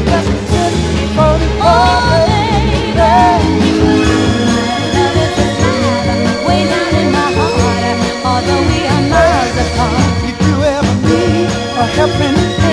just sit for the baby. Love is alive, way down in my heart, although we are miles apart. If you ever need a helping